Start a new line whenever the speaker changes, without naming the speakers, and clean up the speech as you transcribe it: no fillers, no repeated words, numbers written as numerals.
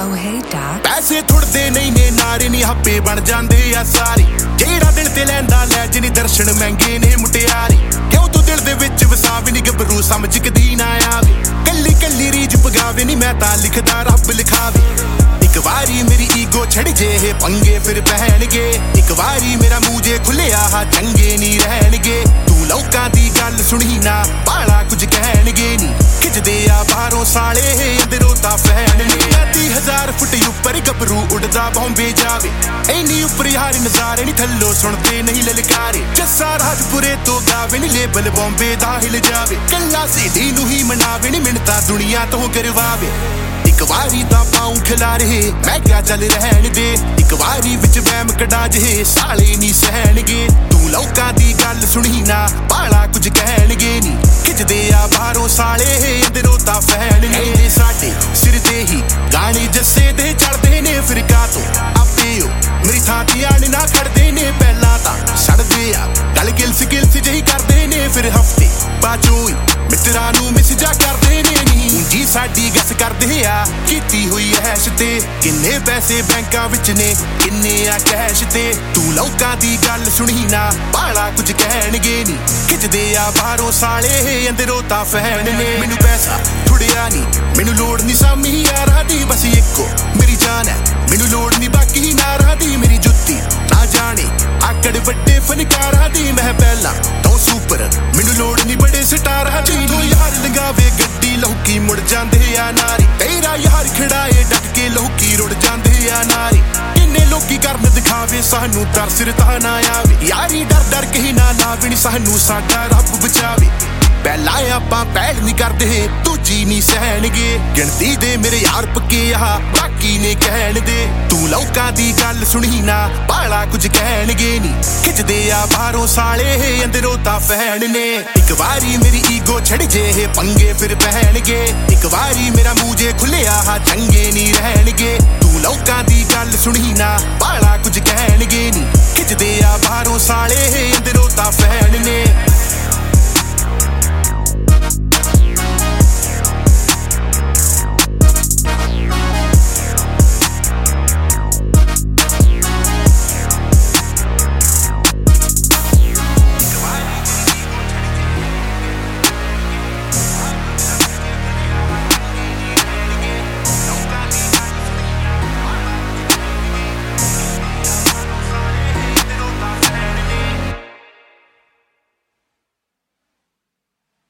hey Doc।
ਪੈਸੇ ਥੁੜਦੇ ਨਹੀਂ ਨੇ ਨਾਰੇ ਨੀ ਹੱਪੇ ਬਣ ਜਾਂਦੇ ਆ ਸਾਰੇ ਜਿਹੜਾ ਦਿਲ ਤੇ ਲੈਂਦਾ ਲੈ ਜਿਨੀ ਦਰਸ਼ਨ ਮਹਿੰਗੇ ਨੇ ਮੁਟਿਆਰੇ ਕਿਉਂ ਤੂੰ ਦਿਲ ਦੇ ਵਿੱਚ ਵਸਾਵੇ ਨੀ ਗੱਭਰੂ ਸਮਝ ਕਦੀ ਨਾ ਆਵੇ ਕੱਲੀ ਕੱਲੀ ਰੀਝ ਪਗਾਵੇ ਨੀ ਮੈਂ ਤਾਂ ਲਿਖਦਾ ਰੱਬ ਲਿਖਾਵੇ ਇੱਕ ਵਾਰੀ ਮੇਰੀ ਈਗੋ ਛੜ ਜੇ ਇਹ ਪੰਗੇ ਫਿਰ ਪਹਿਣਗੇ ਇੱਕ ਵਾਰੀ ਮੇਰਾ ਮੂੰਹ ਜੇ ਖੁੱਲਿਆ ਹਾ ਚੰਗੇ ਨਹੀਂ ਰਹਿਣਗੇ ਤੂੰ ਲੋਕਾਂ ਦੀ ਗੱਲ ਸੁਣੀ ਨਾ ਬਾਲਾ ਕੁਝ ਕਹਿਣਗੇ ਨੀ ਖਿੱਚਦੇ ਆ ਬਾਹਰੋਂ ਸਾਲੇ ਅੰਦਰੋਂ ਤਾਂ ਫੈਨ ਨੇ 30,000 ਫੁੱਟ ਉੱਪਰ ਗੱਭਰੂ ਉੱਡਦਾ ਬੰਬੇ ਜਾਵੇ ਇੰਨੀ ਉੱਪਰ ਯਾਰ ਨਜ਼ਾਰੇ ਨੀ ਥੱਲੋਂ ਸੁਣਦੇ ਨਹੀਂ ਲਲਕਾਰੇ ਜੱਸਾ ਰਾਜਪੁਰੇ ਤੋਂ ਗਾਵੇ ਨੀ ਲੇਬਲ ਬੰਬੇ ਦਾ ਹਿਲ ਜਾਵੇ ਕੱਲਾ ਸੀਡੀ ਨੂੰ ਹੀ ਮਨਾਵੇ ਨੀ ਮਿੰਟਾਂ ਦੁਨੀਆ ਤੋਂ ਕਰਵਾਵੇ ਇੱਕ ਵਾਰੀ ਤਾਂ ਪਾਉਂ ਖਿਲਾ ਰਹੇ ਮੈਂ ਕਿਹਾ ਚੱਲ ਰਹਿਣ ਦੇ ਇੱਕ ਵਾਰੀ ਵਿੱਚ ਵਹਿਮ ਕਢਾ ਜਿਹੇ ਸਾਲੇ ਨਹੀਂ ਸਹਿਣਗੇ ਤੂੰ ਲੋਕਾਂ ਦੀ ਗੱਲ ਸੁਣੀ ਨਾ ਬਾਲਾ ਕੁਝ ਕਹਿਣਗੇ ਨੀ ਖਿੱਚਦੇ ਆ ਬਾਹਰੋਂ ਸਾਲੇ ਅੰਦਰੋਂ ਤਾਂ ਫੈਨ ਨੇ ਸਾਡੇ ਸਿਰ ਤੇ ਹੀ ਗਾਣੇ ਜੱਸੇ ਦੇ ਚੜਦੇ ਨੇ ਫਿਰਕਾ ਤੋਂ ਆਪੇ ਉਹ ਮੇਰੀ ਥਾਂ ਤੇ ਆਣ ਨਾ ਖੜਦੇ ਨੇ ਪਹਿਲਾਂ ਤਾਂ ਛੱਡਦੇ ਆ ਗੱਲ ਗਿਲਸ ਜਿਹੀ ਕਰਦੇ ਨੇ ਫਿਰ ਹਫਤੇ ਬਾਜੋਂ ਮਿੱਤਰਾਂ ਨੂੰ ਮੈਸੇਜਾਂ ਕਰਦੇ ਨੇ ਨਹੀਂ ਜੀ ਸਾਡੀ ਗੱਸ ਕਰਦੇ ਆ ਕੀਤੀ ਹੋਈ ਐਸ਼ ਤੇ ਕਿੰਨੇ ਪੈਸੇ ਬੈਂਕਾਂ ਵਿੱਚ ਨੇ ਕਿੰਨੇ ਆ ਕੈਸ਼ ਤੇ ਤੂੰ ਲੋਕਾਂ ਦੀ ਗੱਲ ਸੁਣੀ ਨਾ ਬਾਲਾ ਕੁਝ ਕਹਿਣਗੇ ਨੀ ਖਿੱਚਦੇ ਆ ਬਾਹਰੋਂ ਸਾਲੇ ਅੰਦਰੋਂ ਤਾਂ ਫੈਨ ਨੇ ਮੈਨੂੰ ਪੈਸਾ ਥੁੜਿਆ ਨੀ ਮੈਨੂੰ ਲੋੜ ਨੀ ਸਾਮੀ ਯਾਰਾਂ ਦੀ ਬਸ ਇੱਕੋ ਮੇਰੀ ਜਾਨ ਹੈ ਮੈਨੂੰ ਲੋੜ ਨੀ ਬਾਕੀ ਨਾਰਾਂ ਦੀ ਮੇਰੀ ਜੁੱਤੀ ਨਾ ਜਾਣੇ ਆਕੜ ਵੱਡੇ ਫਨਕਾਰਾਂ ਦੀ ਮੈਂ ਪਹਿਲਾਂ ਤੋਂ ਸੁਪਰ ਮੈਨੂੰ ਲੋੜ ਨੀ ਬੜੇ ਸਟਾਰਾਂ ਦੀ ਤੂੰ ਯਾਰ ਲੰਗਾਵੇ ਗੱਡੀ ਲੋਕੀ ਮੁੜ ਜਾਂਦੇ ਆ ਨਾਰੀ ਤੇਰਾ ਯਾਰ ਖੜਾਏ ਡਟ ਕੇ ਲੋਕੀ ਰੁੜ ਜਾਂਦੇ ਆ ਨਾਰੀ ਕਿੰਨੇ ਲੋਕੀ ਕਰਨ ਦਿਖਾਵੇ ਸਾਨੂੰ ਤਰਸ ਤਾਂ ਨਾ ਆਵੇ ਯਾਰੀ ਡਰ ਕੇ ਹੀ ਨਾ ਲਾਵੇ ਨੀ ਸਾਨੂੰ ਸਾਡਾ ਰੱਬ ਬਚਾਵੇ ਪਹਿਲਾਂ ਆਪਾਂ ਪਹਿਲ ਨਹੀਂ ਕਰਦੇ ਦੂਜੀ ਨਹੀਂ ਸਹਿਣਗੇ ਗਿਣਤੀ ਦੇ ਮੇਰੇ ਯਾਰ ਪੱਕੇ ਆ ਬਾਕੀ ਨੇ ਕਹਿਣ ਦੇ ਤੂੰ ਲੋਕਾਂ ਦੀ ਗੱਲ ਸੁਣੀ ਨਾ ਬਾਲਾ ਕੁਝ ਕਹਿਣਗੇ ਨੀ ਖਿੱਚਦੇ ਆ ਬਾਹਰੋਂ ਸਾਲੇ ਅੰਦਰੋਂ ਤਾਂ ਫੈਨ ਨੇ ਇੱਕ ਵਾਰੀ ਮੇਰੀ ਈਗੋ ਛੜ ਜੇ ਇਹ ਪੰਗੇ ਫਿਰ ਪਹਿਣਗੇ ਇੱਕ ਵਾਰੀ ਮੇਰਾ ਮੂੰਹ ਜੇ ਖੁੱਲਿਆ ਹਾ ਚੰਗੇ ਨਹੀਂ ਰਹਿਣਗੇ ਤੂੰ ਲੋਕਾਂ ਦੀ ਗੱਲ ਸੁਣੀ ਨਾ ਬਾਲਾ ਕੁਝ ਕਹਿਣਗੇ ਨੀ ਖਿੱਚਦੇ ਆ ਬਾਹਰੋਂ ਸਾਲੇ ਅੰਦਰੋਂ ਤਾਂ ਫੈਨ ਨੇ